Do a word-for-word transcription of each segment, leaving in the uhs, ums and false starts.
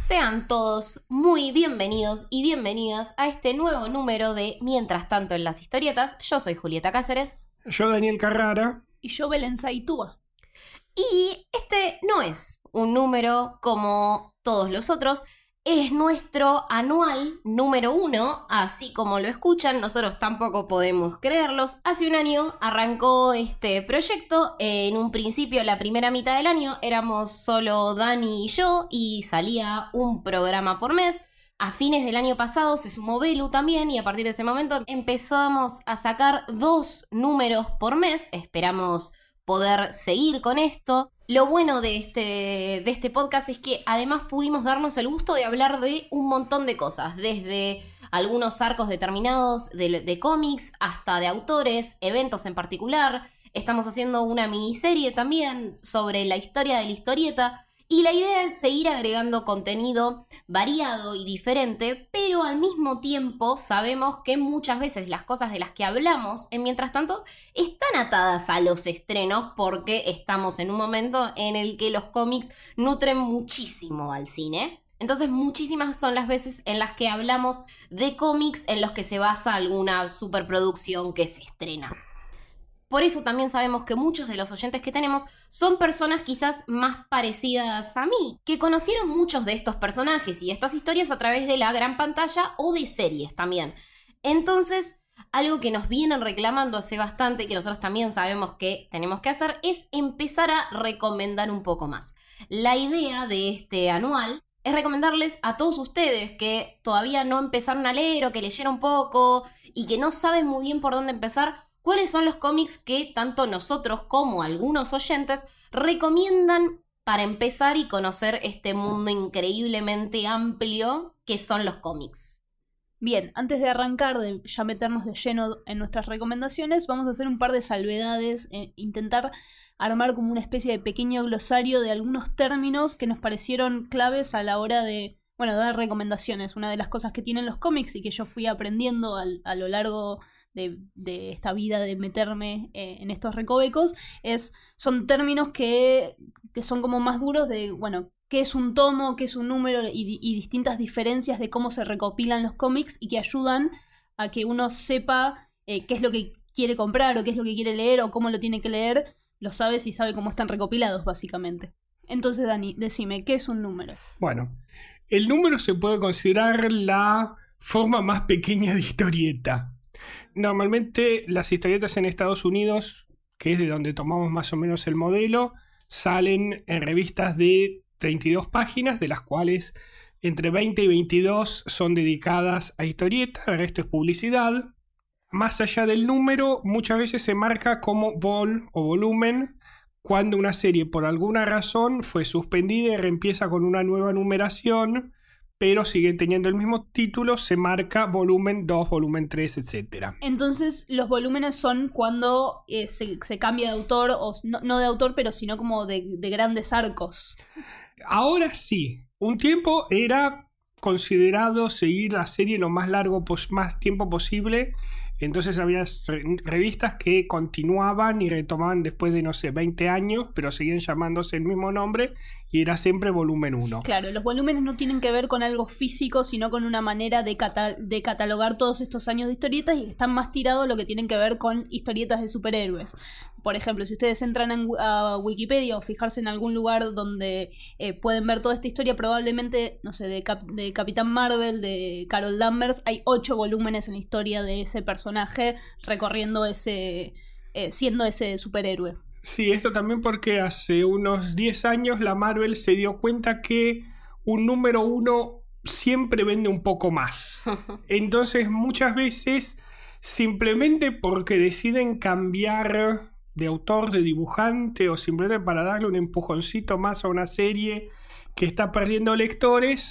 Sean todos muy bienvenidos y bienvenidas a este nuevo número de Mientras tanto en las historietas. Yo soy Julieta Cáceres. Yo Daniel Carrara. Y yo Belén Saitúa. Y este no es un número como todos los otros. Es nuestro anual número uno, así como lo escuchan, nosotros tampoco podemos creerlos. Hace un año arrancó este proyecto, en un principio la primera mitad del año éramos solo Dani y yo y salía un programa por mes. A fines del año pasado se sumó Belu también y a partir de ese momento empezamos a sacar dos números por mes, esperamos poder seguir con esto. Lo bueno de este, de este podcast es que además pudimos darnos el gusto de hablar de un montón de cosas, desde algunos arcos determinados de, de cómics hasta de autores, eventos en particular. Estamos haciendo una miniserie también sobre la historia de la historieta. Y la idea es seguir agregando contenido variado y diferente, pero al mismo tiempo sabemos que muchas veces las cosas de las que hablamos en Mientras Tanto están atadas a los estrenos porque estamos en un momento en el que los cómics nutren muchísimo al cine. Entonces muchísimas son las veces en las que hablamos de cómics en los que se basa alguna superproducción que se estrena. Por eso también sabemos que muchos de los oyentes que tenemos son personas quizás más parecidas a mí, que conocieron muchos de estos personajes y estas historias a través de la gran pantalla o de series también. Entonces, algo que nos vienen reclamando hace bastante y que nosotros también sabemos que tenemos que hacer es empezar a recomendar un poco más. La idea de este anual es recomendarles a todos ustedes que todavía no empezaron a leer o que leyeron poco y que no saben muy bien por dónde empezar, ¿cuáles son los cómics que tanto nosotros como algunos oyentes recomiendan para empezar y conocer este mundo increíblemente amplio que son los cómics? Bien, antes de arrancar, de ya meternos de lleno en nuestras recomendaciones, vamos a hacer un par de salvedades, eh, intentar armar como una especie de pequeño glosario de algunos términos que nos parecieron claves a la hora de, bueno, dar recomendaciones. Una de las cosas que tienen los cómics y que yo fui aprendiendo al, a lo largo De, de esta vida de meterme eh, en estos recovecos, es, son términos que, que son como más duros de, bueno, qué es un tomo, qué es un número y, y distintas diferencias de cómo se recopilan los cómics y que ayudan a que uno sepa eh, qué es lo que quiere comprar o qué es lo que quiere leer o cómo lo tiene que leer, lo sabe si sabe cómo están recopilados básicamente. Entonces, Dani, decime, ¿qué es un número? Bueno, el número se puede considerar la forma más pequeña de historieta. Normalmente las historietas en Estados Unidos, que es de donde tomamos más o menos el modelo, salen en revistas de treinta y dos páginas, de las cuales entre veinte y veintidós son dedicadas a historieta, el resto es publicidad. Más allá del número, muchas veces se marca como vol o volumen cuando una serie por alguna razón fue suspendida y reempieza con una nueva numeración, pero sigue teniendo el mismo título, se marca volumen dos, volumen tres, etcétera. Entonces, los volúmenes son cuando eh, se, se cambia de autor, o no, no de autor, pero sino como de, de grandes arcos. Ahora sí. Un tiempo era considerado seguir la serie lo más largo, pos- más tiempo posible. Entonces había revistas que continuaban y retomaban después de, no sé, veinte años, pero seguían llamándose el mismo nombre y era siempre volumen uno. Claro, los volúmenes no tienen que ver con algo físico, sino con una manera de, cata- de catalogar todos estos años de historietas y están más tirados a lo que tienen que ver con historietas de superhéroes. Por ejemplo, si ustedes entran en, a Wikipedia o fijarse en algún lugar donde eh, pueden ver toda esta historia, probablemente, no sé, de, Cap- de Capitán Marvel, de Carol Danvers, hay ocho volúmenes en la historia de ese personaje recorriendo ese, eh, siendo ese superhéroe. Sí, esto también porque hace unos diez años la Marvel se dio cuenta que un número uno siempre vende un poco más. Entonces muchas veces simplemente porque deciden cambiar de autor, de dibujante o simplemente para darle un empujoncito más a una serie que está perdiendo lectores,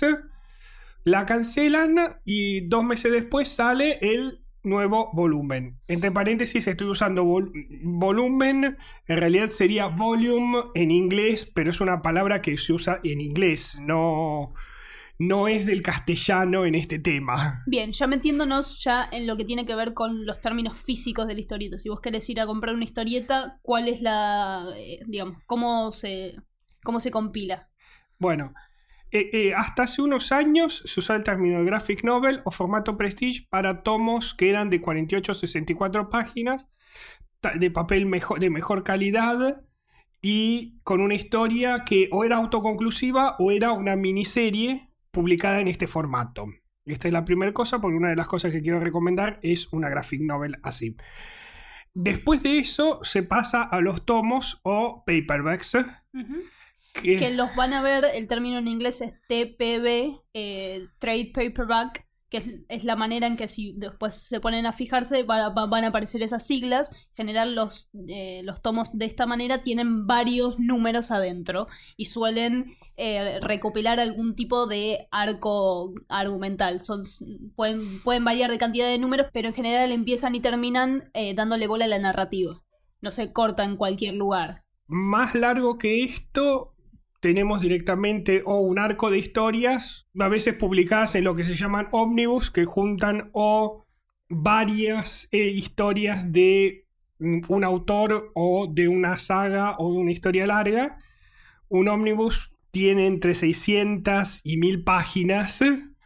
la cancelan y dos meses después sale el nuevo volumen. Entre paréntesis estoy usando vol- volumen, en realidad sería volume en inglés, pero es una palabra que se usa en inglés, no, no es del castellano en este tema. Bien, ya metiéndonos ya en lo que tiene que ver con los términos físicos de la historieta. Si vos querés ir a comprar una historieta, ¿cuál es la, eh, digamos, cómo se, cómo se compila? Bueno, Eh, eh, hasta hace unos años se usaba el término de graphic novel o formato prestige para tomos que eran de cuarenta y ocho a sesenta y cuatro páginas, de papel mejor, de mejor calidad y con una historia que o era autoconclusiva o era una miniserie publicada en este formato. Esta es la primera cosa, porque una de las cosas que quiero recomendar es una graphic novel así. Después de eso se pasa a los tomos o paperbacks. Uh-huh. Que... que los van a ver, el término en inglés es T P B, eh, Trade Paperback, que es, es la manera en que si después se ponen a fijarse va, va, van a aparecer esas siglas. En general los, eh, los tomos de esta manera tienen varios números adentro y suelen eh, recopilar algún tipo de arco argumental. Son, pueden, pueden variar de cantidad de números, pero en general empiezan y terminan eh, dándole bola a la narrativa. No se corta en cualquier lugar. Más largo que esto... tenemos directamente o un arco de historias, a veces publicadas en lo que se llaman ómnibus, que juntan o varias eh, historias de un autor o de una saga o de una historia larga. Un ómnibus tiene entre seiscientas y mil páginas.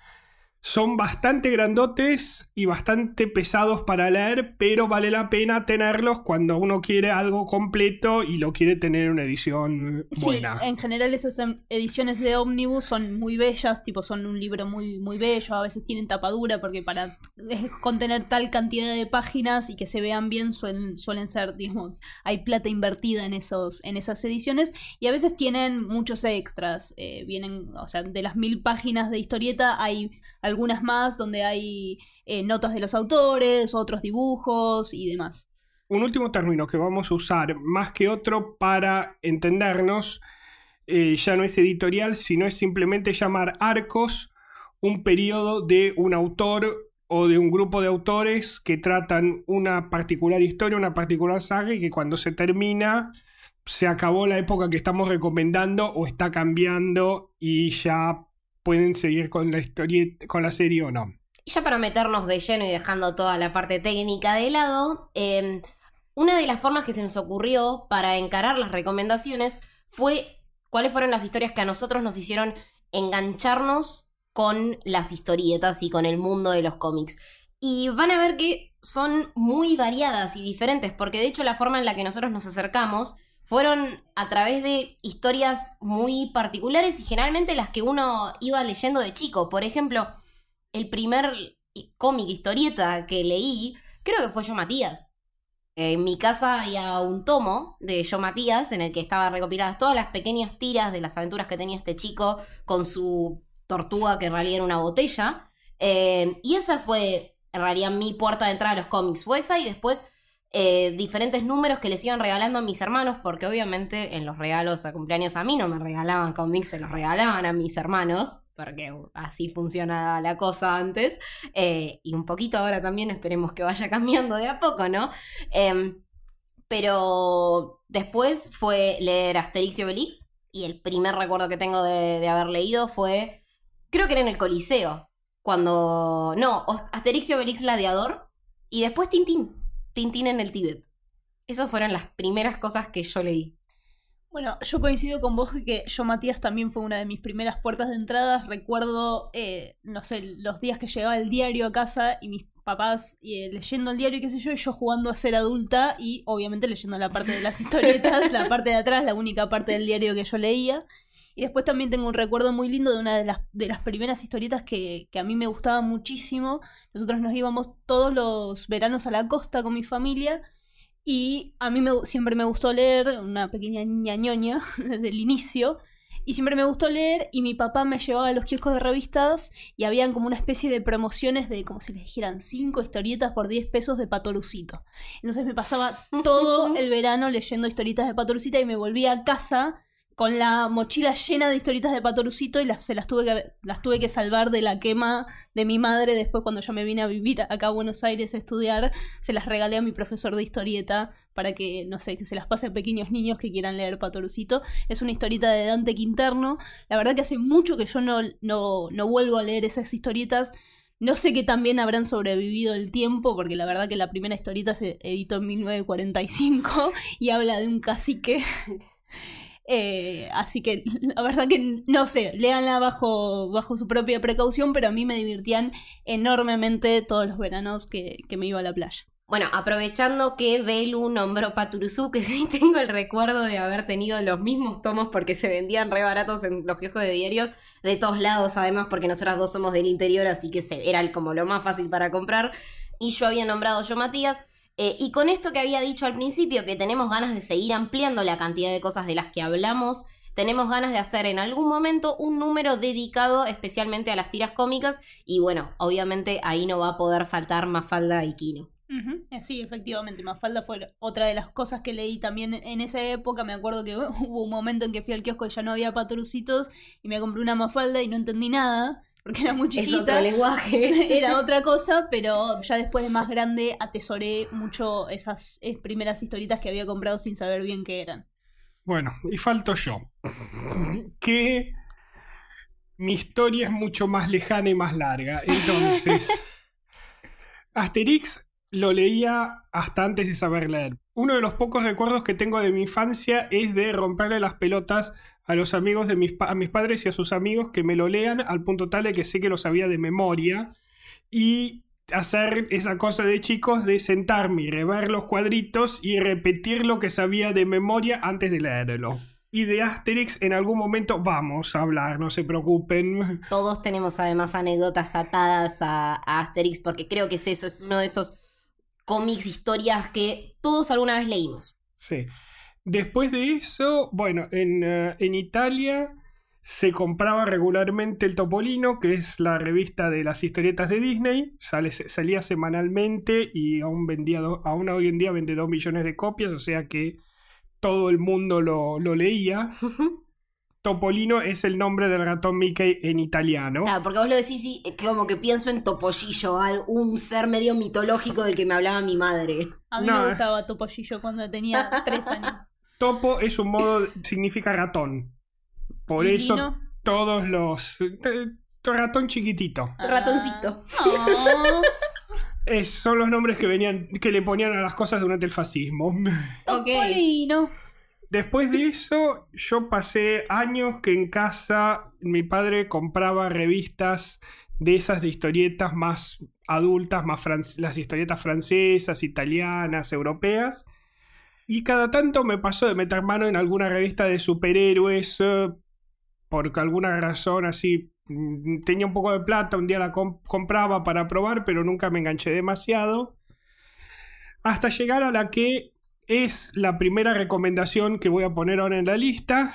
Son bastante grandotes y bastante pesados para leer, pero vale la pena tenerlos cuando uno quiere algo completo y lo quiere tener en una edición buena. Sí, en general esas ediciones de ómnibus son muy bellas, tipo son un libro muy, muy bello, a veces tienen tapadura porque para contener tal cantidad de páginas y que se vean bien suelen, suelen ser, digamos, hay plata invertida en, esos, en esas ediciones y a veces tienen muchos extras, eh, vienen, o sea, de las mil páginas de historieta hay algunas más donde hay eh, notas de los autores, otros dibujos y demás. Un último término que vamos a usar más que otro para entendernos, eh, ya no es editorial, sino es simplemente llamar arcos un periodo de un autor o de un grupo de autores que tratan una particular historia, una particular saga y que cuando se termina se acabó la época que estamos recomendando o está cambiando y ya pueden seguir con la historia, con la serie o no. Y ya para meternos de lleno y dejando toda la parte técnica de lado, eh, una de las formas que se nos ocurrió para encarar las recomendaciones fue cuáles fueron las historias que a nosotros nos hicieron engancharnos con las historietas y con el mundo de los cómics. Y van a ver que son muy variadas y diferentes, porque de hecho la forma en la que nosotros nos acercamos fueron a través de historias muy particulares y generalmente las que uno iba leyendo de chico. Por ejemplo, el primer cómic historieta que leí, creo que fue Yo Matías. En mi casa había un tomo de Yo Matías en el que estaban recopiladas todas las pequeñas tiras de las aventuras que tenía este chico con su tortuga que en realidad era una botella. Eh, y esa fue en realidad mi puerta de entrada a los cómics. Fue esa y después... Eh, diferentes números que les iban regalando a mis hermanos, porque obviamente en los regalos a cumpleaños a mí no me regalaban cómics, se los regalaban a mis hermanos, porque así funcionaba la cosa antes, eh, y un poquito ahora también esperemos que vaya cambiando de a poco, ¿no? Eh, pero después fue leer Asterix y Obelix, y el primer recuerdo que tengo de, de haber leído fue, creo que era en el Coliseo, cuando, no, Asterix y Obelix Gladiador, y después Tintín. Tintín en el Tíbet. Esas fueron las primeras cosas que yo leí. Bueno, yo coincido con vos que Yo Matías también fue una de mis primeras puertas de entrada. Recuerdo, eh, no sé, los días que llegaba el diario a casa y mis papás eh, leyendo el diario y qué sé yo, y yo jugando a ser adulta y obviamente leyendo la parte de las historietas, la parte de atrás, la única parte del diario que yo leía. Y después también tengo un recuerdo muy lindo de una de las, de las primeras historietas que, que a mí me gustaba muchísimo. Nosotros nos íbamos todos los veranos a la costa con mi familia y a mí me, siempre me gustó leer, una pequeña niña ñoña desde el inicio, y siempre me gustó leer y mi papá me llevaba a los kioscos de revistas y habían como una especie de promociones de, como si les dijeran, cinco historietas por diez pesos de Patorucito. Entonces me pasaba todo el verano leyendo historietas de Patorucito y me volvía a casa con la mochila llena de historietas de Patorucito y las, se las tuve que, las tuve que salvar de la quema de mi madre. Después, cuando ya me vine a vivir acá a Buenos Aires a estudiar, se las regalé a mi profesor de historieta para que, no sé, que se las pase a pequeños niños que quieran leer Patorucito. Es una historieta de Dante Quinterno. La verdad que hace mucho que yo no, no, no vuelvo a leer esas historietas. No sé qué también habrán sobrevivido el tiempo, porque la verdad que la primera historieta se editó en mil novecientos cuarenta y cinco y habla de un cacique... Eh, así que la verdad que no sé, léanla bajo, bajo su propia precaución, pero a mí me divertían enormemente todos los veranos que, que me iba a la playa. Bueno, aprovechando que Belu nombró Paturuzú, que sí tengo el recuerdo de haber tenido los mismos tomos porque se vendían re baratos en los kioscos de diarios de todos lados, además porque nosotras dos somos del interior, así que se, era como lo más fácil para comprar. Y yo había nombrado Yo Matías. Eh, y con esto que había dicho al principio, que tenemos ganas de seguir ampliando la cantidad de cosas de las que hablamos, tenemos ganas de hacer en algún momento un número dedicado especialmente a las tiras cómicas. Y bueno, obviamente ahí no va a poder faltar Mafalda y Kino. Uh-huh. Sí, efectivamente, Mafalda fue otra de las cosas que leí también en esa época. Me acuerdo que hubo un momento en que fui al kiosco y ya no había Patorucitos y me compré una Mafalda y no entendí nada porque era muy chiquita. Es otro lenguaje. Era otra cosa, pero ya después de más grande atesoré mucho esas eh, primeras historietas que había comprado sin saber bien qué eran. Bueno, y falto yo. Que mi historia es mucho más lejana y más larga. Entonces, Asterix lo leía hasta antes de saber leer. Uno de los pocos recuerdos que tengo de mi infancia es de romperle las pelotas a los amigos de mis, pa- a mis padres y a sus amigos que me lo lean al punto tal de que sé que lo sabía de memoria, y hacer esa cosa de chicos de sentarme y rever los cuadritos y repetir lo que sabía de memoria antes de leerlo. Y de Asterix en algún momento vamos a hablar, no se preocupen. Todos tenemos además anécdotas atadas a, a Asterix, porque creo que es eso, es uno de esos cómics, historias que todos alguna vez leímos. Sí. Después de eso, bueno, en, uh, en Italia se compraba regularmente el Topolino, que es la revista de las historietas de Disney. Sale, salía semanalmente y aún, vendía do, aún hoy en día vende dos millones de copias, o sea que todo el mundo lo, lo leía. Topolino es el nombre del ratón Mickey en italiano. Claro, porque vos lo decís y como que pienso en Topollillo, un ser medio mitológico del que me hablaba mi madre. A mí No. me gustaba Topollillo cuando tenía tres años. Topo es un modo, significa ratón. Por ¿Y eso Lino? todos los... Eh, ratón chiquitito. Ah. Ratoncito. Oh. Es, son los nombres que venían, que le ponían a las cosas durante el fascismo. Topolino. Después de eso, yo pasé años que en casa mi padre compraba revistas de esas de historietas más adultas, más fran- las historietas francesas, italianas, europeas. Y cada tanto me pasó de meter mano en alguna revista de superhéroes, eh, por alguna razón así. mm, Tenía un poco de plata, un día la comp- compraba para probar, pero nunca me enganché demasiado. Hasta llegar a la que es la primera recomendación que voy a poner ahora en la lista,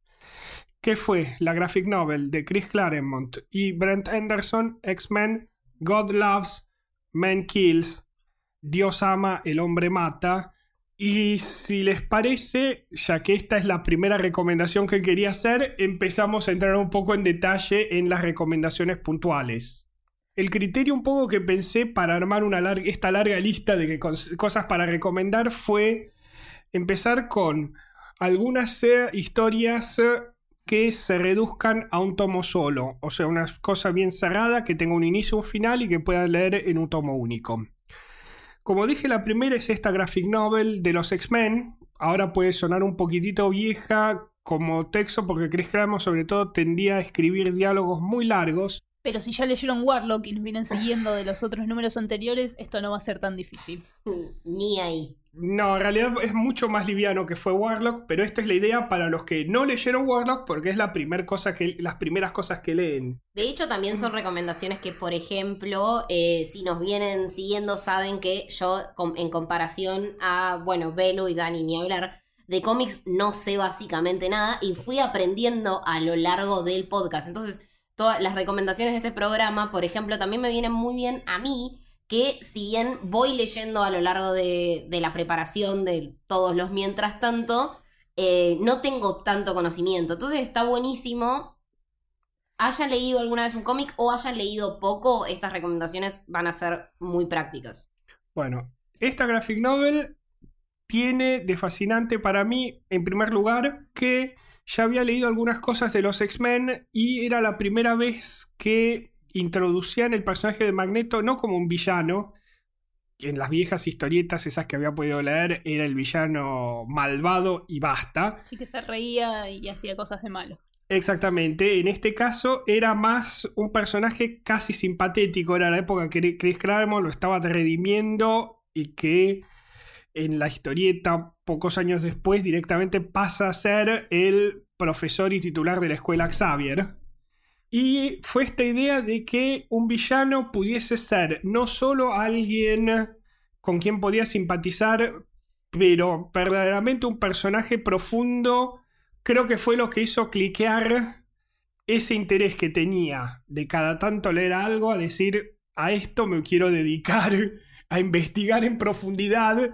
que fue la graphic novel de Chris Claremont y Brent Anderson, X-Men, God Loves, Man Kills, Dios ama, el hombre mata. Y si les parece, ya que esta es la primera recomendación que quería hacer, empezamos a entrar un poco en detalle en las recomendaciones puntuales. El criterio un poco que pensé para armar una larga, esta larga lista de que cos- cosas para recomendar fue empezar con algunas eh, historias eh, que se reduzcan a un tomo solo. O sea, una cosa bien cerrada, que tenga un inicio, un final y que puedan leer en un tomo único. Como dije, la primera es esta graphic novel de los X-Men. Ahora puede sonar un poquitito vieja como texto porque Chris Claremont sobre todo tendía a escribir diálogos muy largos. Pero si ya leyeron Warlock y nos vienen siguiendo de los otros números anteriores, esto no va a ser tan difícil. Ni ahí. No, en realidad es mucho más liviano que fue Warlock, pero esta es la idea para los que no leyeron Warlock porque es la primer cosa que, las primeras cosas que leen. De hecho, también son recomendaciones que, por ejemplo, eh, si nos vienen siguiendo, saben que yo, com- en comparación a, bueno, Belu y Dani, ni hablar, de cómics no sé básicamente nada y fui aprendiendo a lo largo del podcast. Entonces, todas las recomendaciones de este programa, por ejemplo, también me vienen muy bien a mí, que si bien voy leyendo a lo largo de, de la preparación de todos los mientras tanto, eh, no tengo tanto conocimiento. Entonces está buenísimo. Hayan leído alguna vez un cómic o hayan leído poco, estas recomendaciones van a ser muy prácticas. Bueno, esta graphic novel tiene de fascinante para mí, en primer lugar, que ya había leído algunas cosas de los X-Men y era la primera vez que introducían el personaje de Magneto no como un villano, en las viejas historietas, esas que había podido leer, era el villano malvado y basta. Sí, que se reía y hacía cosas de malo. Exactamente, en este caso era más un personaje casi simpatético, era la época que Chris Claremont lo estaba redimiendo y que en la historieta, pocos años después, directamente pasa a ser el profesor y titular de la escuela Xavier. Y fue esta idea de que un villano pudiese ser no solo alguien con quien podía simpatizar, pero verdaderamente un personaje profundo. Creo que fue lo que hizo cliquear ese interés que tenía de cada tanto leer algo, a decir, a esto me quiero dedicar, a investigar en profundidad.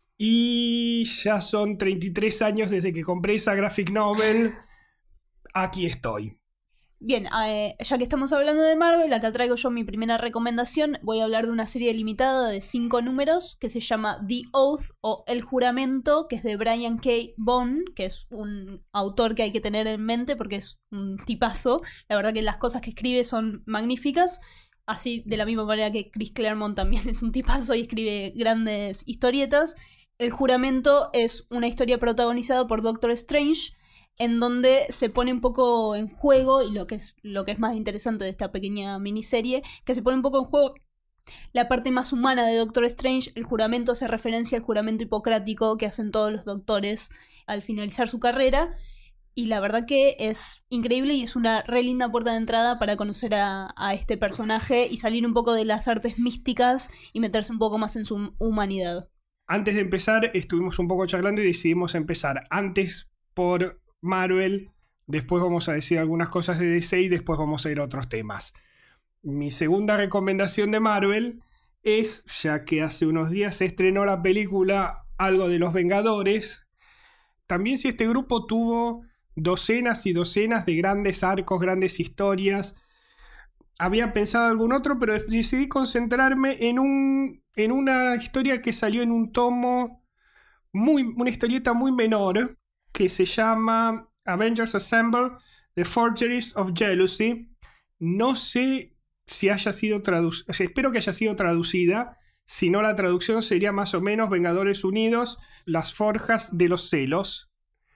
Y ya son treinta y tres años desde que compré esa graphic novel. Aquí estoy. Bien, eh, ya que estamos hablando de Marvel, acá traigo yo mi primera recomendación. Voy a hablar de una serie limitada de cinco números que se llama The Oath o El Juramento, que es de Brian K. Vaughan, que es un autor que hay que tener en mente porque es un tipazo. La verdad que las cosas que escribe son magníficas. Así, de la misma manera que Chris Claremont también es un tipazo y escribe grandes historietas. El Juramento es una historia protagonizada por Doctor Strange, en donde se pone un poco en juego, y lo que es lo que es más interesante de esta pequeña miniserie, que se pone un poco en juego la parte más humana de Doctor Strange. El juramento hace referencia al juramento hipocrático que hacen todos los doctores al finalizar su carrera, y la verdad que es increíble y es una re linda puerta de entrada para conocer a, a este personaje y salir un poco de las artes místicas y meterse un poco más en su humanidad. Antes de empezar, estuvimos un poco charlando y decidimos empezar antes por Marvel, después vamos a decir algunas cosas de D C y después vamos a ir a otros temas. Mi segunda recomendación de Marvel es, ya que hace unos días se estrenó la película Algo de los Vengadores, también si este grupo tuvo docenas y docenas de grandes arcos, grandes historias. Había pensado algún otro, pero decidí concentrarme en, un, en una historia que salió en un tomo, muy, una historieta muy menor, que se llama Avengers Assemble, The Forgeries of Jealousy. No sé si haya sido traducida, espero que haya sido traducida. Si no, la traducción sería más o menos Vengadores Unidos, Las Forjas de los Celos.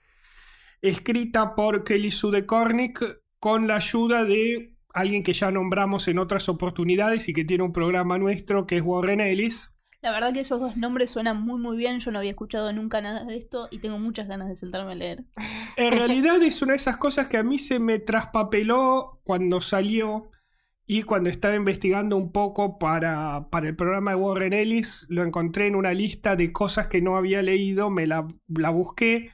Escrita por Kelly Sue DeCornick con la ayuda de alguien que ya nombramos en otras oportunidades y que tiene un programa nuestro, que es Warren Ellis. La verdad que esos dos nombres suenan muy muy bien. Yo no había escuchado nunca nada de esto y tengo muchas ganas de sentarme a leer. En realidad es una de esas cosas que a mí se me traspapeló cuando salió y cuando estaba investigando un poco para, para el programa de Warren Ellis. Lo encontré en una lista de cosas que no había leído, me la, la busqué.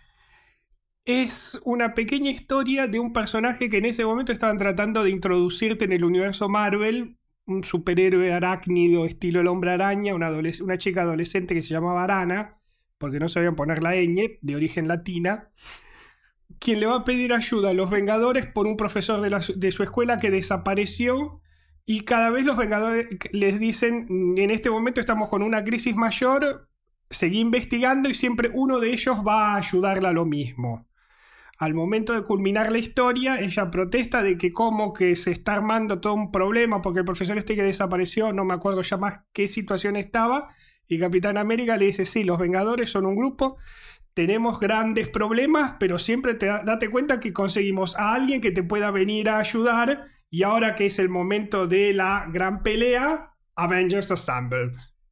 Es una pequeña historia de un personaje que en ese momento estaban tratando de introducirte en el universo Marvel. Un superhéroe arácnido estilo el Hombre Araña, una, adoles- una chica adolescente que se llamaba Arana, porque no sabían poner la ñ, de origen latina, quien le va a pedir ayuda a los Vengadores por un profesor de, la, de su escuela que desapareció, y cada vez los Vengadores les dicen, en este momento estamos con una crisis mayor, seguí investigando y siempre uno de ellos va a ayudarla a lo mismo. Al momento de culminar la historia, ella protesta de que como que se está armando todo un problema porque el profesor este que desapareció, no me acuerdo ya más qué situación estaba, y Capitán América le dice, sí, los Vengadores son un grupo, tenemos grandes problemas, pero siempre te da, date cuenta que conseguimos a alguien que te pueda venir a ayudar, y ahora que es el momento de la gran pelea, Avengers Assemble.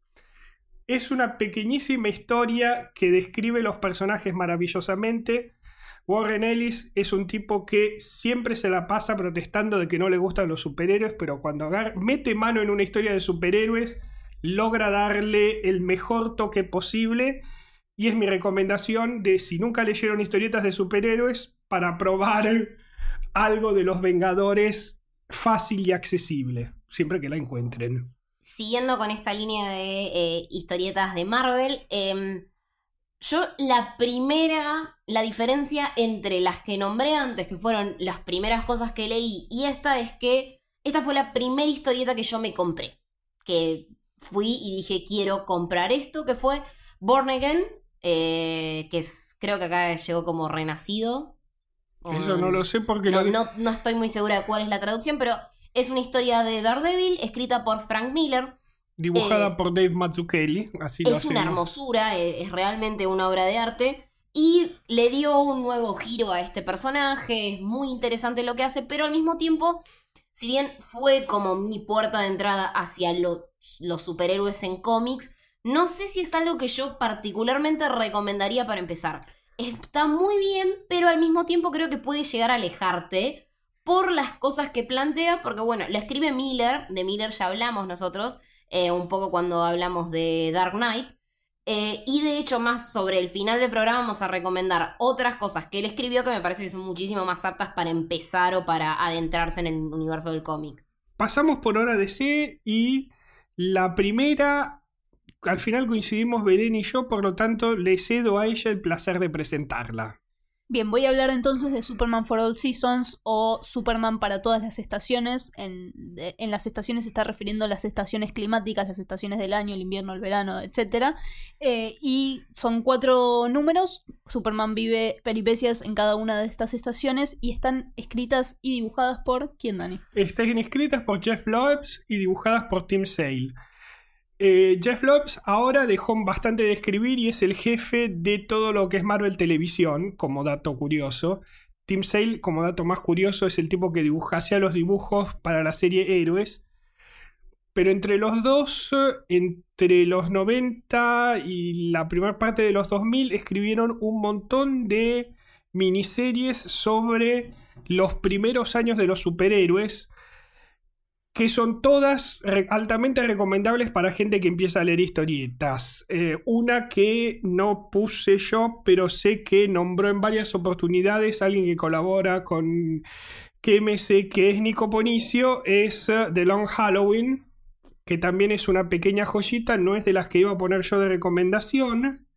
Es una pequeñísima historia que describe los personajes maravillosamente. Warren Ellis es un tipo que siempre se la pasa protestando de que no le gustan los superhéroes, pero cuando agarra, mete mano en una historia de superhéroes, logra darle el mejor toque posible, y es mi recomendación de, si nunca leyeron historietas de superhéroes, para probar algo de los Vengadores fácil y accesible, siempre que la encuentren. Siguiendo con esta línea de eh, historietas de Marvel, eh, yo la primera, la diferencia entre las que nombré antes, que fueron las primeras cosas que leí, y esta es que esta fue la primera historieta que yo me compré. Que fui y dije, quiero comprar esto, que fue Born Again, eh, que es, creo que acá llegó como Renacido. Eso um, no lo sé porque... No, lo... no, no estoy muy segura de cuál es la traducción, pero es una historia de Daredevil escrita por Frank Miller. Dibujada eh, por Dave Mazzucchelli, así lo Es hacemos. una hermosura, es, es realmente una obra de arte. Y le dio un nuevo giro a este personaje, es muy interesante lo que hace, pero al mismo tiempo, si bien fue como mi puerta de entrada hacia lo, los superhéroes en cómics, no sé si es algo que yo particularmente recomendaría para empezar. Está muy bien, pero al mismo tiempo creo que puede llegar a alejarte por las cosas que plantea, porque bueno, la escribe Miller, de Miller ya hablamos nosotros, eh, un poco cuando hablamos de Dark Knight, eh, y de hecho más sobre el final del programa vamos a recomendar otras cosas que él escribió que me parece que son muchísimo más aptas para empezar o para adentrarse en el universo del cómic. Pasamos por hora D C y la primera, al final coincidimos Belén y yo, por lo tanto le cedo a ella el placer de presentarla. Bien, voy a hablar entonces de Superman for All Seasons o Superman para todas las estaciones. En, de, en las estaciones se está refiriendo a las estaciones climáticas, las estaciones del año, el invierno, el verano, etcétera. Eh, y son cuatro números. Superman vive peripecias en cada una de estas estaciones y están escritas y dibujadas por... ¿Quién, Dani? Están escritas por Jeff Loebs y dibujadas por Tim Sale. Eh, Jeff Loebs ahora dejó bastante de escribir y es el jefe de todo lo que es Marvel Televisión, como dato curioso. Tim Sale, como dato más curioso, es el tipo que dibuja, hacía los dibujos para la serie Héroes. Pero entre los dos, entre los noventa y la primera parte de los dos mil, escribieron un montón de miniseries sobre los primeros años de los superhéroes, que son todas re- altamente recomendables para gente que empieza a leer historietas. Eh, una que no puse yo, pero sé que nombró en varias oportunidades alguien que colabora con K M S, que es Nico Ponicio, es uh, The Long Halloween, que también es una pequeña joyita, no es de las que iba a poner yo de recomendación,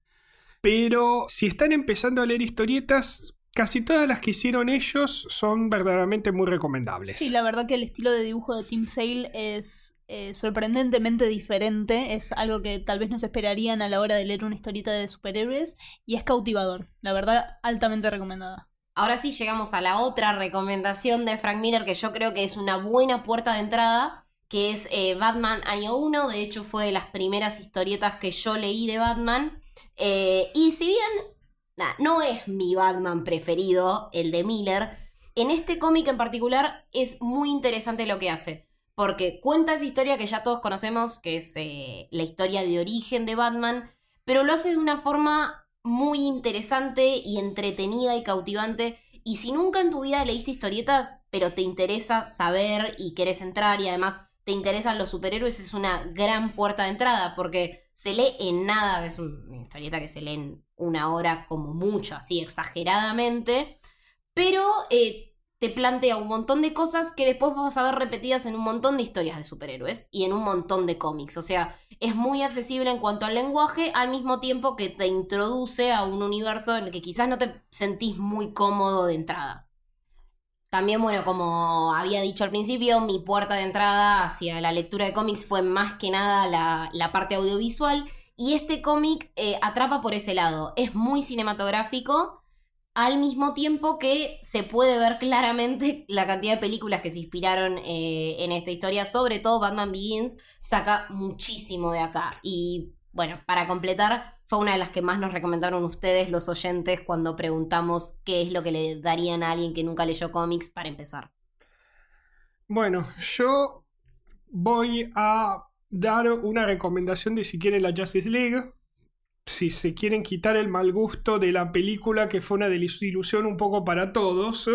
pero si están empezando a leer historietas, casi todas las que hicieron ellos son verdaderamente muy recomendables. Sí, la verdad que el estilo de dibujo de Tim Sale es eh, sorprendentemente diferente. Es algo que tal vez no se esperarían a la hora de leer una historieta de superhéroes. Y es cautivador. La verdad, altamente recomendada. Ahora sí llegamos a la otra recomendación de Frank Miller que yo creo que es una buena puerta de entrada, que es eh, Batman Año uno. De hecho fue de las primeras historietas que yo leí de Batman. Eh, y si bien... Nah, no es mi Batman preferido, el de Miller. En este cómic en particular es muy interesante lo que hace, porque cuenta esa historia que ya todos conocemos, que es eh, la historia de origen de Batman, pero lo hace de una forma muy interesante y entretenida y cautivante. Y si nunca en tu vida leíste historietas, pero te interesa saber y querés entrar y además te interesan los superhéroes, es una gran puerta de entrada, porque se lee en nada, es una historieta que se lee en una hora como mucho, así exageradamente, pero eh, te plantea un montón de cosas que después vas a ver repetidas en un montón de historias de superhéroes y en un montón de cómics. O sea, es muy accesible en cuanto al lenguaje, al mismo tiempo que te introduce a un universo en el que quizás no te sentís muy cómodo de entrada. También, bueno, como había dicho al principio, mi puerta de entrada hacia la lectura de cómics fue más que nada la, la parte audiovisual. Y este cómic eh, atrapa por ese lado. Es muy cinematográfico, al mismo tiempo que se puede ver claramente la cantidad de películas que se inspiraron eh, en esta historia. Sobre todo Batman Begins saca muchísimo de acá. Y bueno, para completar, fue una de las que más nos recomendaron ustedes, los oyentes, cuando preguntamos qué es lo que le darían a alguien que nunca leyó cómics para empezar. Bueno, yo voy a dar una recomendación de si quieren la Justice League. Si se quieren quitar el mal gusto de la película, que fue una desilusión un poco para todos,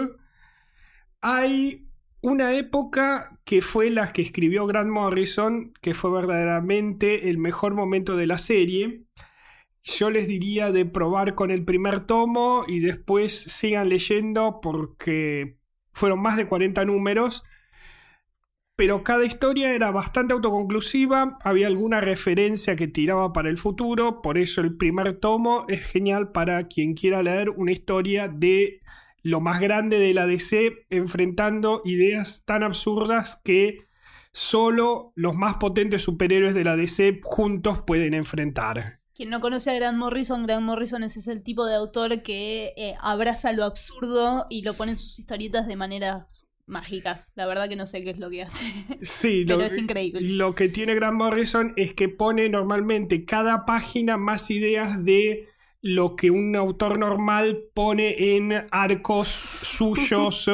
hay una época que fue la que escribió Grant Morrison, que fue verdaderamente el mejor momento de la serie. Yo les diría de probar con el primer tomo y después sigan leyendo, porque fueron más de cuarenta números, pero cada historia era bastante autoconclusiva, había alguna referencia que tiraba para el futuro, por eso el primer tomo es genial para quien quiera leer una historia de lo más grande de la D C, enfrentando ideas tan absurdas que solo los más potentes superhéroes de la D C juntos pueden enfrentar. Quien no conoce a Grant Morrison, Grant Morrison es el tipo de autor que eh, abraza lo absurdo y lo pone en sus historietas de manera mágicas. La verdad que no sé qué es lo que hace. Sí, pero lo, es increíble. Lo que tiene Grant Morrison es que pone normalmente cada página más ideas de lo que un autor normal pone en arcos suyos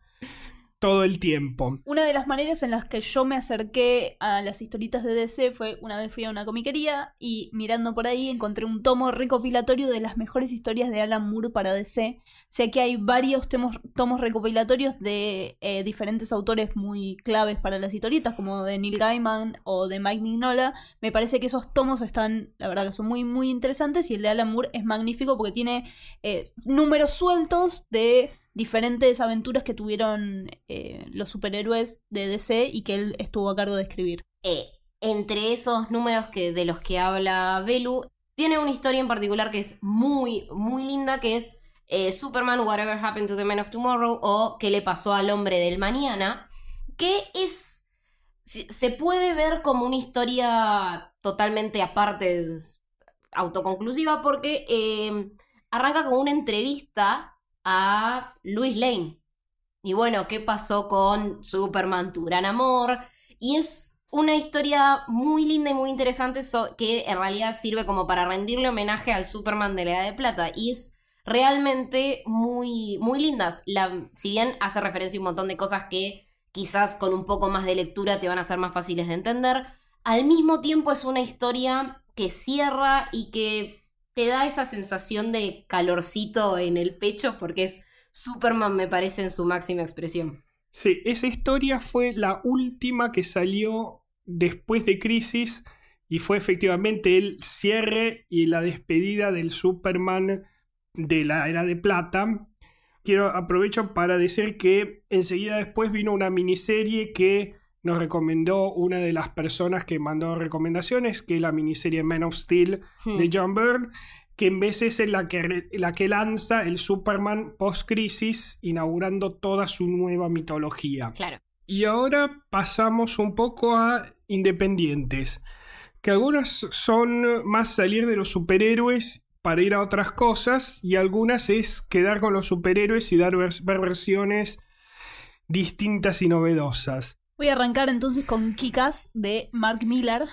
todo el tiempo. Una de las maneras en las que yo me acerqué a las historietas de D C fue una vez fui a una comiquería y mirando por ahí encontré un tomo recopilatorio de las mejores historias de Alan Moore para D C. Sé que hay varios tomos, tomos recopilatorios de eh, diferentes autores muy claves para las historietas, como de Neil Gaiman o de Mike Mignola. Me parece que esos tomos están, la verdad que son muy muy interesantes, y el de Alan Moore es magnífico porque tiene eh, números sueltos de diferentes aventuras que tuvieron eh, los superhéroes de D C y que él estuvo a cargo de escribir. Eh, entre esos números que, de los que habla Belu, tiene una historia en particular que es muy, muy linda, que es eh, Superman, Whatever Happened to the Man of Tomorrow, o ¿Qué le pasó al hombre del mañana? Que es... se puede ver como una historia totalmente aparte, autoconclusiva, porque eh, arranca con una entrevista a Lois Lane. Y bueno, ¿qué pasó con Superman, tu gran amor? Y es una historia muy linda y muy interesante, so, que en realidad sirve como para rendirle homenaje al Superman de la Edad de Plata. Y es realmente muy, muy lindas. La, si bien hace referencia a un montón de cosas que quizás con un poco más de lectura te van a ser más fáciles de entender, al mismo tiempo es una historia que cierra y que te da esa sensación de calorcito en el pecho, porque es Superman, me parece, en su máxima expresión. Sí, esa historia fue la última que salió después de Crisis y fue efectivamente el cierre y la despedida del Superman de la Era de Plata. Quiero aprovecho para decir que enseguida después vino una miniserie que nos recomendó una de las personas que mandó recomendaciones, que es la miniserie Man of Steel hmm. de John Byrne, que en vez es la que, la que lanza el Superman post-crisis, inaugurando toda su nueva mitología. Claro. Y ahora pasamos un poco a independientes, que algunas son más salir de los superhéroes para ir a otras cosas, y algunas es quedar con los superhéroes y dar vers- ver versiones distintas y novedosas. Voy a arrancar entonces con Kick-Ass de Mark Millar.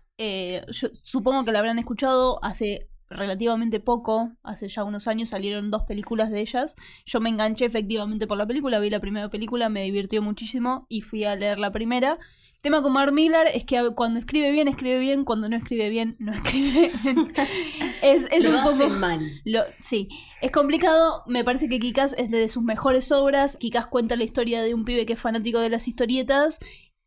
Eh, yo supongo que la habrán escuchado hace relativamente poco, hace ya unos años salieron dos películas de ellas. Yo me enganché efectivamente por la película, vi la primera película, me divirtió muchísimo y fui a leer la primera. El tema con Mark Millar es que cuando escribe bien, escribe bien, cuando no escribe bien, no escribe bien. es, es lo un poco mal. Lo, sí, es complicado. Me parece que Kick-Ass es de sus mejores obras. Kick-Ass cuenta la historia de un pibe que es fanático de las historietas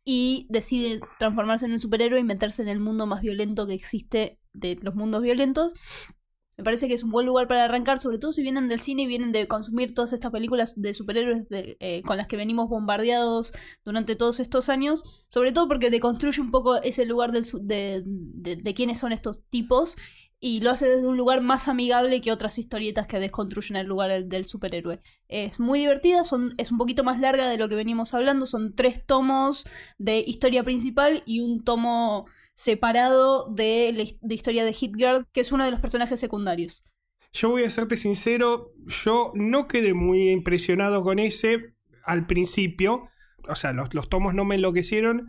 y decide transformarse en un superhéroe y meterse en el mundo más violento que existe de los mundos violentos. Me parece que es un buen lugar para arrancar, sobre todo si vienen del cine y vienen de consumir todas estas películas de superhéroes de, eh, con las que venimos bombardeados durante todos estos años, sobre todo porque deconstruye un poco ese lugar del, de, de, de quiénes son estos tipos y lo hace desde un lugar más amigable que otras historietas que desconstruyen el lugar del, del superhéroe. Es muy divertida, son, es un poquito más larga de lo que venimos hablando, son tres tomos de historia principal y un tomo separado de la de historia de Hit Girl, que es uno de los personajes secundarios. Yo voy a serte sincero, yo no quedé muy impresionado con ese al principio, o sea, los, los tomos no me enloquecieron,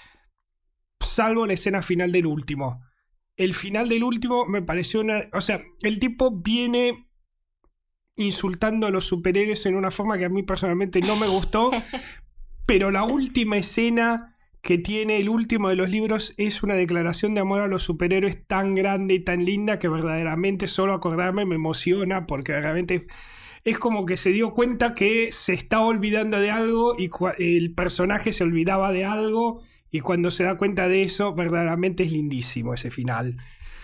salvo la escena final del último. El final del último me pareció una... O sea, el tipo viene insultando a los superhéroes en una forma que a mí personalmente no me gustó, pero la última escena que tiene el último de los libros es una declaración de amor a los superhéroes tan grande y tan linda que verdaderamente solo acordarme me emociona, porque realmente es como que se dio cuenta que se está olvidando de algo y el personaje se olvidaba de algo, y cuando se da cuenta de eso verdaderamente es lindísimo ese final.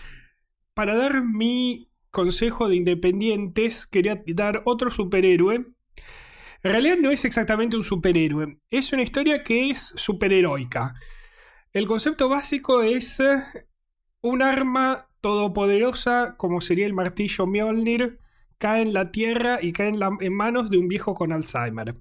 Para dar mi consejo de independientes quería dar otro superhéroe. En realidad no es exactamente un superhéroe, es una historia que es superheroica. El concepto básico es un arma todopoderosa, como sería el martillo Mjolnir, cae en la tierra y cae en, la, en manos de un viejo con Alzheimer.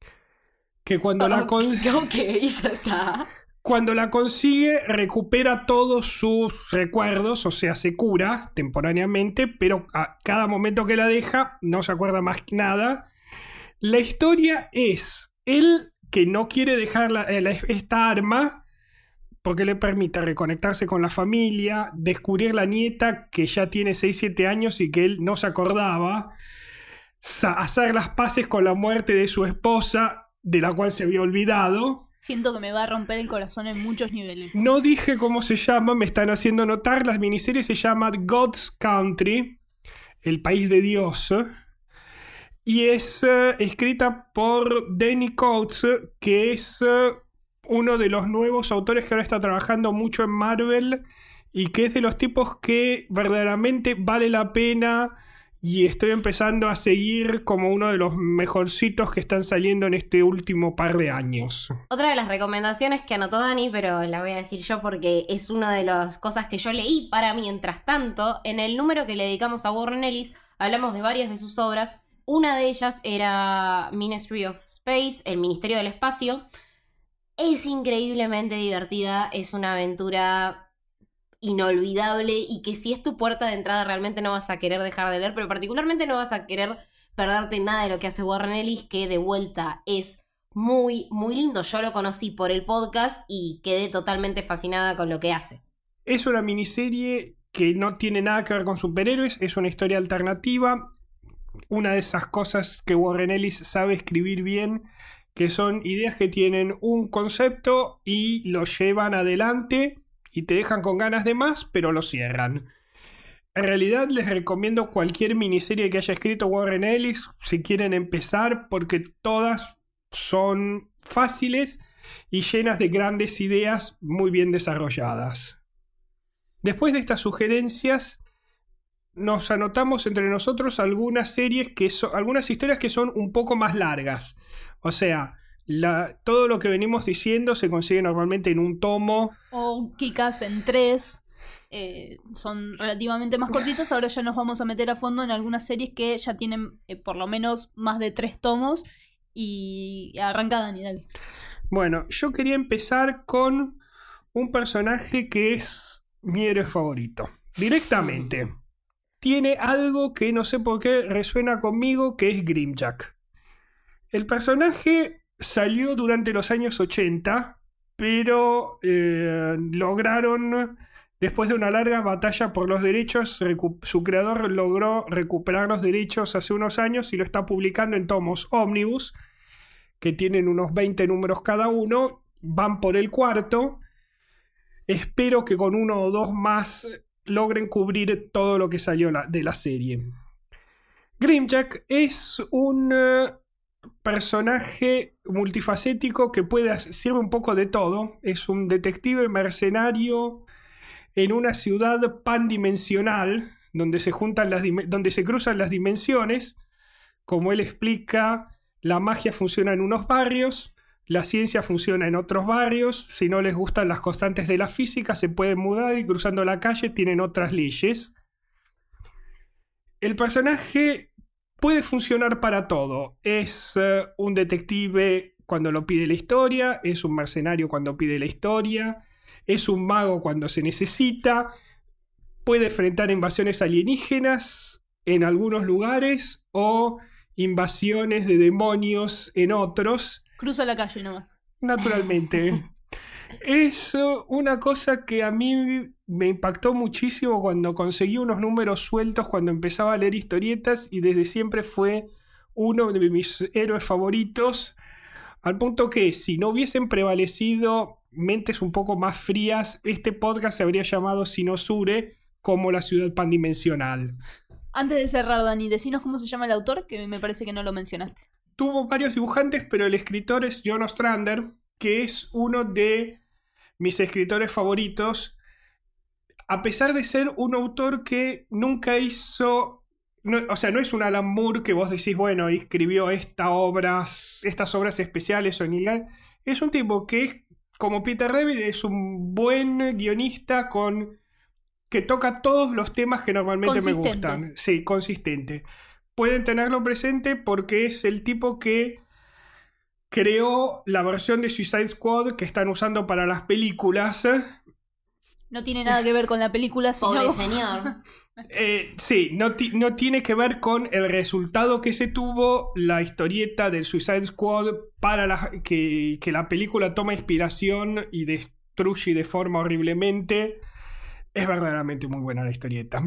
Que cuando, oh, la con... okay, ya está. cuando la consigue recupera todos sus recuerdos, o sea, se cura temporariamente, pero a cada momento que la deja no se acuerda más nada. La historia es él que no quiere dejar la, la, esta arma porque le permite reconectarse con la familia, descubrir la nieta que ya tiene seis siete años y que él no se acordaba, hacer las paces con la muerte de su esposa, de la cual se había olvidado. Siento que me va a romper el corazón en muchos niveles. No dije cómo se llama, me están haciendo notar. La miniserie se llama God's Country, el país de Dios, y es uh, escrita por Danny Coates, que es uh, uno de los nuevos autores que ahora está trabajando mucho en Marvel y que es de los tipos que verdaderamente vale la pena y estoy empezando a seguir como uno de los mejorcitos que están saliendo en este último par de años. Otra de las recomendaciones que anotó Dani, pero la voy a decir yo porque es una de las cosas que yo leí para mientras tanto. En el número que le dedicamos a Warren Ellis hablamos de varias de sus obras. Una de ellas era Ministry of Space, el Ministerio del Espacio. Es increíblemente divertida, es una aventura inolvidable y que si es tu puerta de entrada realmente no vas a querer dejar de leer, pero particularmente no vas a querer perderte nada de lo que hace Warren Ellis, que de vuelta es muy, muy lindo. Yo lo conocí por el podcast y quedé totalmente fascinada con lo que hace. Es una miniserie que no tiene nada que ver con superhéroes, es una historia alternativa, una de esas cosas que Warren Ellis sabe escribir bien, que son ideas que tienen un concepto y lo llevan adelante y te dejan con ganas de más, pero lo cierran. En realidad les recomiendo cualquier miniserie que haya escrito Warren Ellis si quieren empezar, porque todas son fáciles y llenas de grandes ideas muy bien desarrolladas. Después de estas sugerencias, nos anotamos entre nosotros algunas series que son, algunas historias que son un poco más largas. O sea, La, todo lo que venimos diciendo se consigue normalmente en un tomo. O Kick-Ass en tres. Eh, son relativamente más cortitas. Ahora ya nos vamos a meter a fondo en algunas series que ya tienen eh, por lo menos más de tres tomos. Y arranca Dani, dale. Bueno, yo quería empezar con un personaje que es mi héroe favorito. Directamente. Tiene algo que no sé por qué resuena conmigo, que es Grimjack. El personaje salió durante los años ochenta, pero eh, lograron, después de una larga batalla por los derechos, recu- su creador logró recuperar los derechos hace unos años y lo está publicando en tomos ómnibus, que tienen unos veinte números cada uno, van por el cuarto. Espero que con uno o dos más logren cubrir todo lo que salió la- de la serie. Grimjack es un Uh, personaje multifacético que puede sirve un poco de todo. Es un detective mercenario en una ciudad pandimensional donde se juntan las donde se cruzan las dimensiones. Como él explica, la magia funciona en unos barrios, la ciencia funciona en otros barrios. Si no les gustan las constantes de la física, se pueden mudar y cruzando la calle tienen otras leyes. El personaje puede funcionar para todo. Es uh, un detective cuando lo pide la historia, es un mercenario cuando pide la historia, es un mago cuando se necesita, puede enfrentar invasiones alienígenas en algunos lugares o invasiones de demonios en otros. Cruza la calle nomás. Naturalmente. Es una cosa que a mí me impactó muchísimo cuando conseguí unos números sueltos cuando empezaba a leer historietas, y desde siempre fue uno de mis héroes favoritos, al punto que si no hubiesen prevalecido mentes un poco más frías, este podcast se habría llamado Sinosure, como la ciudad pandimensional. Antes de cerrar, Dani, decinos cómo se llama el autor, que me parece que no lo mencionaste. Tuvo varios dibujantes, pero el escritor es John Ostrander, que es uno de mis escritores favoritos, a pesar de ser un autor que nunca hizo, no, o sea, no es un Alan Moore que vos decís, bueno, escribió esta obras, estas obras especiales o en es un tipo que es como Peter David, es un buen guionista con que toca todos los temas que normalmente me gustan. Sí, consistente. Pueden tenerlo presente porque es el tipo que creó la versión de Suicide Squad que están usando para las películas. No tiene nada que ver con la película, sino... Pobre señor. Eh, sí, no, ti- no tiene que ver con el resultado que se tuvo la historieta del Suicide Squad para la, que, que la película toma inspiración y destruye y deforma horriblemente. Es verdaderamente muy buena la historieta.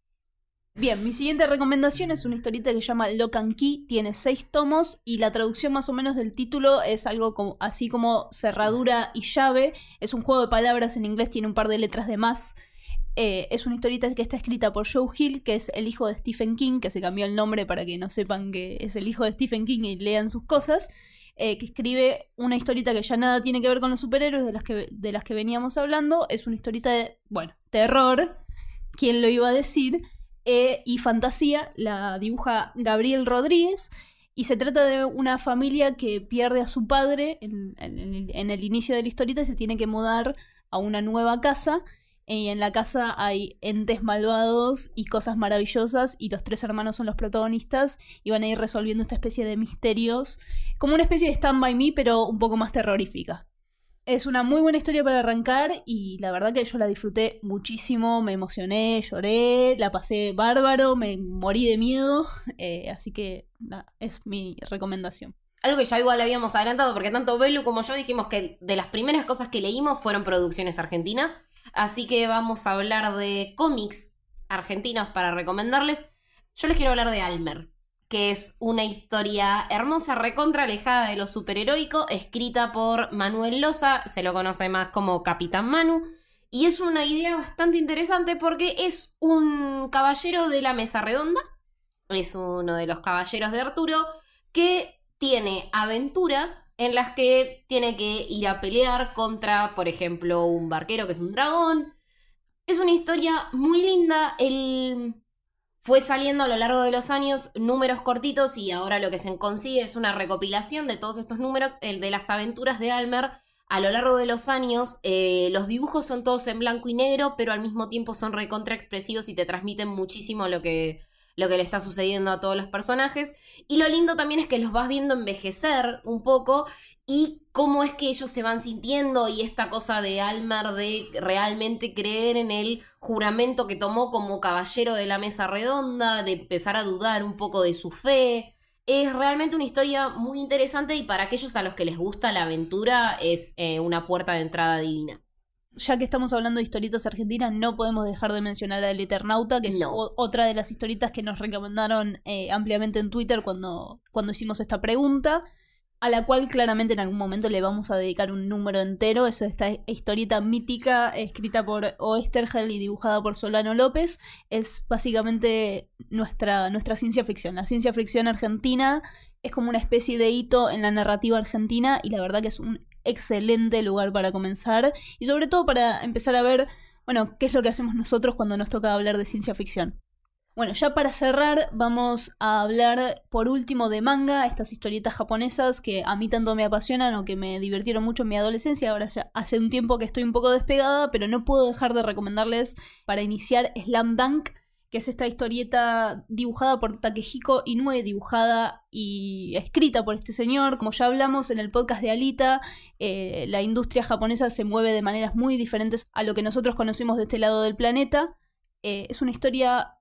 Bien, mi siguiente recomendación es una historieta que se llama Lock and Key, tiene seis tomos y la traducción más o menos del título es algo como, así como cerradura y llave. Es un juego de palabras en inglés, tiene un par de letras de más. Eh, es una historieta que está escrita por Joe Hill, que es el hijo de Stephen King, que se cambió el nombre para que no sepan que es el hijo de Stephen King y lean sus cosas, eh, que escribe una historieta que ya nada tiene que ver con los superhéroes de las que, de las que veníamos hablando. Es una historieta de, bueno, terror, ¿quién lo iba a decir? Eh, y fantasía, la dibuja Gabriel Rodríguez y se trata de una familia que pierde a su padre en, en, en el inicio de la historieta y se tiene que mudar a una nueva casa. Y en la casa hay entes malvados y cosas maravillosas y los tres hermanos son los protagonistas y van a ir resolviendo esta especie de misterios, como una especie de Stand By Me, pero un poco más terrorífica. Es una muy buena historia para arrancar y la verdad que yo la disfruté muchísimo, me emocioné, lloré, la pasé bárbaro, me morí de miedo, eh, así que nada, es mi recomendación. Algo que ya igual habíamos adelantado, porque tanto Belu como yo dijimos que de las primeras cosas que leímos fueron producciones argentinas, así que vamos a hablar de cómics argentinos para recomendarles. Yo les quiero hablar de Almer, que es una historia hermosa, recontra alejada de lo superheroico, escrita por Manuel Loza, se lo conoce más como Capitán Manu, y es una idea bastante interesante porque es un caballero de la mesa redonda, es uno de los caballeros de Arturo, que tiene aventuras en las que tiene que ir a pelear contra, por ejemplo, un barquero que es un dragón. Es una historia muy linda, el... Fue saliendo a lo largo de los años números cortitos y ahora lo que se consigue es una recopilación de todos estos números, el de las aventuras de Almer. A lo largo de los años eh, los dibujos son todos en blanco y negro, pero al mismo tiempo son recontra expresivos y te transmiten muchísimo lo que, lo que le está sucediendo a todos los personajes. Y lo lindo también es que los vas viendo envejecer un poco y cómo es que ellos se van sintiendo y esta cosa de Almer de realmente creer en el juramento que tomó como caballero de la mesa redonda, de empezar a dudar un poco de su fe. Es realmente una historia muy interesante y para aquellos a los que les gusta la aventura es eh, una puerta de entrada divina. Ya que estamos hablando de historietas argentinas, no podemos dejar de mencionar a El Eternauta, que es No. o- otra de las historietas que nos recomendaron eh, ampliamente en Twitter cuando, cuando hicimos esta pregunta, a la cual claramente en algún momento le vamos a dedicar un número entero. Es esta historieta mítica escrita por Oesterheld y dibujada por Solano López. Es básicamente nuestra, nuestra ciencia ficción. La ciencia ficción argentina es como una especie de hito en la narrativa argentina y la verdad que es un excelente lugar para comenzar y sobre todo para empezar a ver, bueno, qué es lo que hacemos nosotros cuando nos toca hablar de ciencia ficción. Bueno, ya para cerrar vamos a hablar por último de manga, estas historietas japonesas que a mí tanto me apasionan o que me divirtieron mucho en mi adolescencia. Ahora ya hace un tiempo que estoy un poco despegada, pero no puedo dejar de recomendarles para iniciar Slam Dunk, que es esta historieta dibujada por Takehiko Inoue, dibujada y escrita por este señor. Como ya hablamos en el podcast de Alita, eh, la industria japonesa se mueve de maneras muy diferentes a lo que nosotros conocemos de este lado del planeta. Eh, es una historia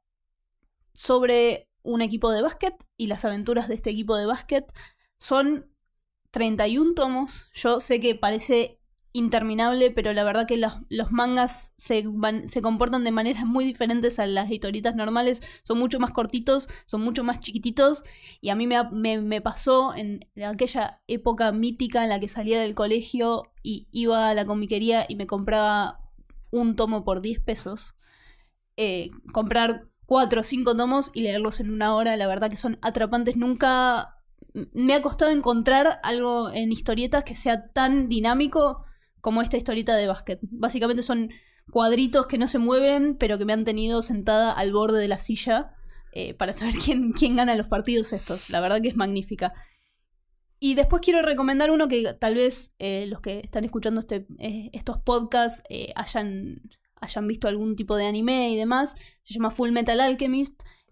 sobre un equipo de básquet y las aventuras de este equipo de básquet. Son treinta y un tomos. Yo sé que parece interminable, pero la verdad que los, los mangas se, van, se comportan de maneras muy diferentes a las historietas normales. Son mucho más cortitos, son mucho más chiquititos y a mí me, me, me pasó en aquella época mítica en la que salía del colegio y iba a la comiquería y me compraba un tomo por diez pesos. Eh, comprar cuatro o cinco tomos y leerlos en una hora, la verdad que son atrapantes. Nunca me ha costado encontrar algo en historietas que sea tan dinámico como esta historieta de básquet. Básicamente son cuadritos que no se mueven, pero que me han tenido sentada al borde de la silla eh, para saber quién, quién gana los partidos estos. La verdad que es magnífica. Y después quiero recomendar uno que tal vez eh, los que están escuchando este, eh, estos podcasts eh, hayan... hayan visto algún tipo de anime y demás. Se llama Full Metal Alchemist.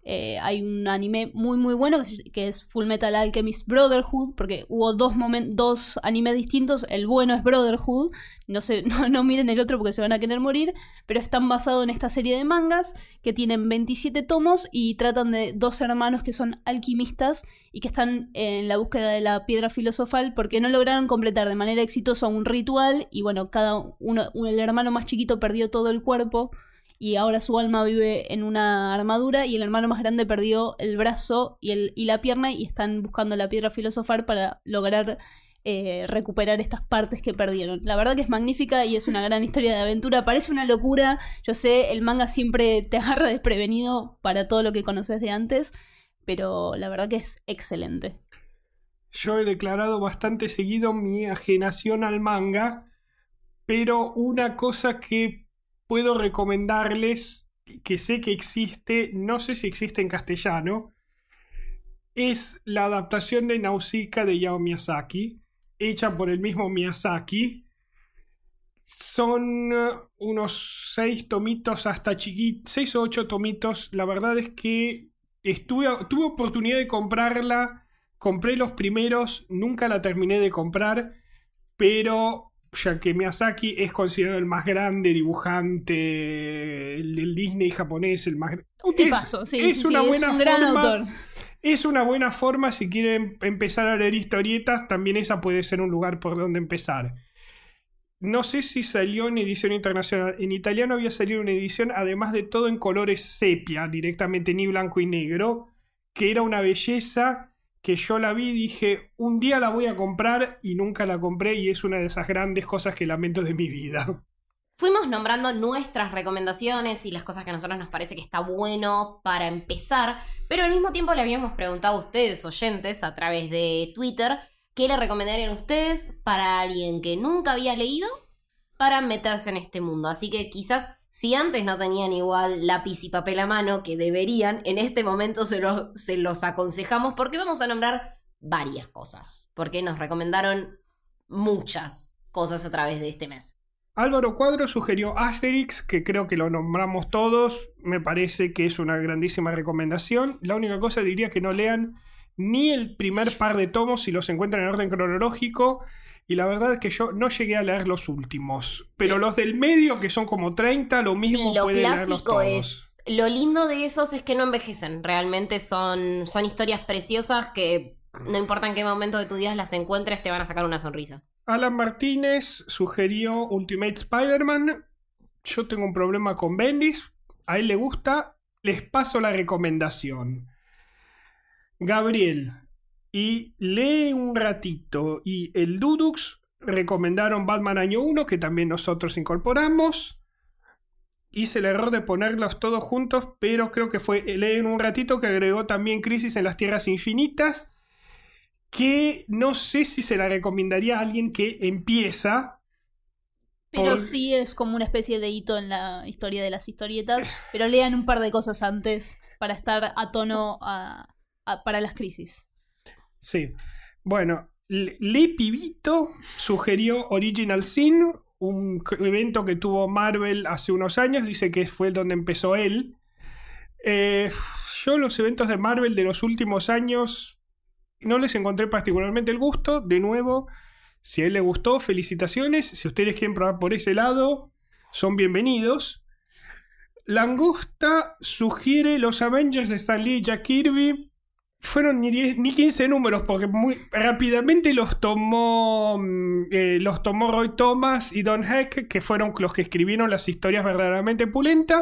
Eh, hay un anime muy muy bueno que es Full Metal Alchemist Brotherhood, porque hubo dos, momen- dos animes distintos. El bueno es Brotherhood, no, se, no, no miren el otro porque se van a querer morir, pero están basados en esta serie de mangas que tienen veintisiete tomos y tratan de dos hermanos que son alquimistas y que están en la búsqueda de la piedra filosofal porque no lograron completar de manera exitosa un ritual y bueno, cada uno, el hermano más chiquito perdió todo el cuerpo y ahora su alma vive en una armadura y el hermano más grande perdió el brazo y, el, y la pierna y están buscando la piedra filosofal para lograr eh, recuperar estas partes que perdieron. La verdad que es magnífica y es una gran historia de aventura. Parece una locura, yo sé, el manga siempre te agarra desprevenido para todo lo que conoces de antes, pero la verdad que es excelente. Yo he declarado bastante seguido mi ajenación al manga, pero una cosa que puedo recomendarles, que sé que existe, no sé si existe en castellano, es la adaptación de Nausicaa de Hayao Miyazaki, hecha por el mismo Miyazaki. Son unos seis tomitos hasta chiquitos, seis o ocho tomitos. La verdad es que estuve, tuve oportunidad de comprarla, compré los primeros, nunca la terminé de comprar, pero ya que Miyazaki es considerado el más grande dibujante del Disney japonés, el más un tipazo, es, sí, es sí, una sí, buena es un gran forma, autor. Es una buena forma si quieren empezar a leer historietas, también esa puede ser un lugar por donde empezar. No sé si salió en edición internacional. En italiano había salido una edición, además de todo en colores sepia, directamente ni blanco y negro, que era una belleza. Que yo la vi y dije, un día la voy a comprar y nunca la compré y es una de esas grandes cosas que lamento de mi vida. Fuimos nombrando nuestras recomendaciones y las cosas que a nosotros nos parece que está bueno para empezar, pero al mismo tiempo le habíamos preguntado a ustedes, oyentes, a través de Twitter, qué le recomendarían ustedes para alguien que nunca había leído para meterse en este mundo. Así que quizás si antes no tenían igual lápiz y papel a mano, que deberían, en este momento se, lo, se los aconsejamos porque vamos a nombrar varias cosas. Porque nos recomendaron muchas cosas a través de este mes. Álvaro Cuadro sugirió Asterix, que creo que lo nombramos todos. Me parece que es una grandísima recomendación. La única cosa diría que no lean ni el primer par de tomos si los encuentran en orden cronológico. Y la verdad es que yo no llegué a leer los últimos. Pero sí, los del medio, que son como treinta, lo mismo, sí, lo pueden leerlos todos. Es, lo lindo de esos es que no envejecen. Realmente son, son historias preciosas que no importa en qué momento de tu día las encuentres, te van a sacar una sonrisa. Alan Martínez sugirió Ultimate Spider-Man. Yo tengo un problema con Bendis. A él le gusta. Les paso la recomendación. Gabriel y Lee un ratito y el Dudux recomendaron Batman Año uno, que también nosotros incorporamos. Hice el error de ponerlos todos juntos, pero creo que fue Lee un ratito que agregó también Crisis en las Tierras Infinitas, que no sé si se la recomendaría a alguien que empieza. Pero por... sí es como una especie de hito en la historia de las historietas, pero lean un par de cosas antes para estar a tono a, a, para las crisis. Sí, bueno, Le Pibito sugirió Original Sin, un evento que tuvo Marvel hace unos años, dice que fue donde empezó él. Eh, yo los eventos de Marvel de los últimos años no les encontré particularmente el gusto. De nuevo, si a él le gustó, felicitaciones. Si ustedes quieren probar por ese lado, son bienvenidos. Langosta sugiere los Avengers de Stan Lee y Jack Kirby. Fueron ni, diez, ni quince números porque muy rápidamente los tomó eh, los tomó Roy Thomas y Don Heck, que fueron los que escribieron las historias verdaderamente pulentas.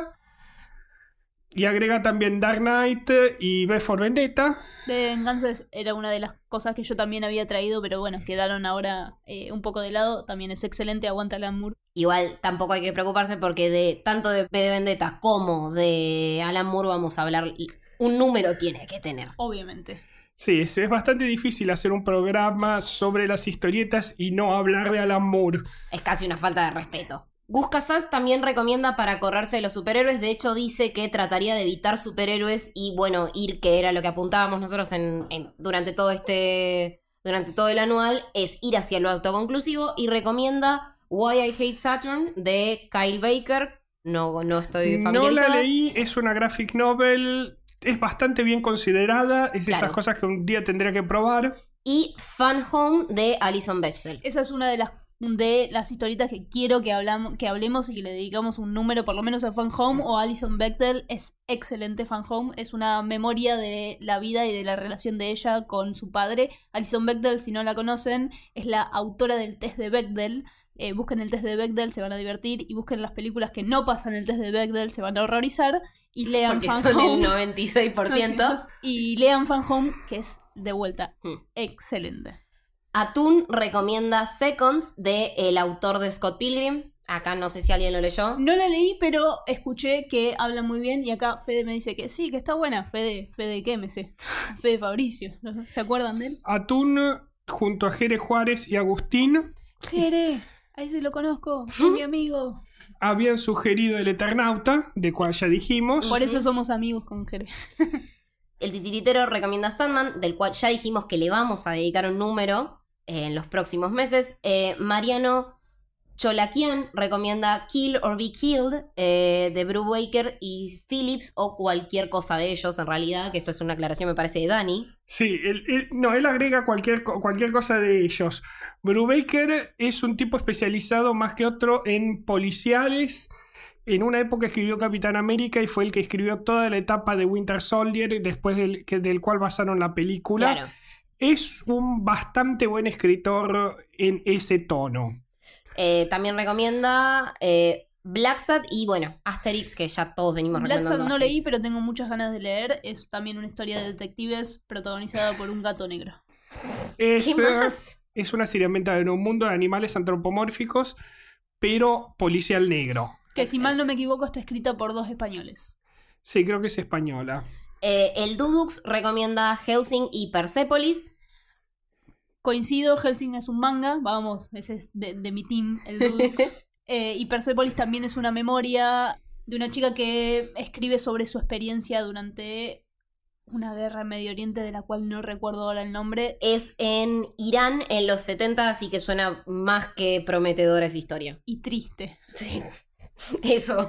Y agrega también Dark Knight y V for Vendetta. De Venganza era una de las cosas que yo también había traído, pero bueno, quedaron ahora eh, un poco de lado. También es excelente, aguanta Alan Moore. Igual tampoco hay que preocuparse porque de tanto de V de Vendetta como de Alan Moore vamos a hablar. Un número tiene que tener. Obviamente. Sí, es, es bastante difícil hacer un programa sobre las historietas y no hablar de Alan Moore. Es casi una falta de respeto. Gus Casas también recomienda para correrse de los superhéroes. De hecho dice que trataría de evitar superhéroes y bueno, ir, que era lo que apuntábamos nosotros en, en, durante todo este durante todo el anual, es ir hacia lo autoconclusivo y recomienda Why I Hate Saturn de Kyle Baker. No, no estoy familiarizada. No la leí, es una graphic novel. es bastante bien considerada, es de Claro. esas cosas que un día tendría que probar. Y Fun Home de Alison Bechdel. Esa es una de las de las historietas que quiero que, hablamos, que hablemos y que le dedicamos un número, por lo menos a Fun Home o a Alison Bechdel. Es excelente Fun Home, es una memoria de la vida y de la relación de ella con su padre. Alison Bechdel, si no la conocen, es la autora del test de Bechdel. Eh, busquen el test de Bechdel, se van a divertir, y busquen las películas que no pasan el test de Bechdel, se van a horrorizar, y lean Porque Fun son Home. el noventa y seis por ciento. Y lean Fun Home, que es de vuelta Hmm. excelente. Atún recomienda Seconds de el autor de Scott Pilgrim. Acá no sé si alguien lo leyó. No la leí, pero escuché que habla muy bien, y acá Fede me dice que sí, que está buena. Fede, Fede ¿qué me sé? Fede Fabricio, ¿se acuerdan de él? Atún junto a Jere Juárez y Agustín Jere, ahí se lo conozco, es mi amigo. habían sugerido El Eternauta, de cual ya dijimos. Por eso somos amigos con Jere. El titiritero recomienda Sandman, del cual ya dijimos que le vamos a dedicar un número eh, en los próximos meses. Eh, Mariano Cholakian recomienda Kill or Be Killed eh, de Brubaker y Phillips, o cualquier cosa de ellos en realidad, que esto es una aclaración me parece de Dani. Sí, él, él- no, él agrega cualquier, co- cualquier cosa de ellos. Brubaker es un tipo especializado más que otro en policiales. En una época escribió Capitán América y fue el que escribió toda la etapa de Winter Soldier, después del, que- del cual basaron la película. Claro. Es un bastante buen escritor en ese tono. Eh, también recomienda eh, Black Sad y bueno, Asterix, que ya todos venimos Black Sad recomendando. no Asterix. leí, pero tengo muchas ganas de leer. Es también una historia de detectives protagonizada por un gato negro. Es, ¿Qué eh, más? es una serie ambientada en un mundo de animales antropomórficos, pero policial negro. Que si mal no me equivoco está escrita por dos españoles. Sí, creo que es española. Eh, el Dudux recomienda Helsing y Persepolis. Coincido, Helsing es un manga, vamos, ese es de, de mi team, el Dudux. eh, y Persepolis también es una memoria de una chica que escribe sobre su experiencia durante una guerra en Medio Oriente de la cual no recuerdo ahora el nombre. Es en Irán en los setenta, así que suena más que prometedora esa historia. Y triste. Sí. Eso.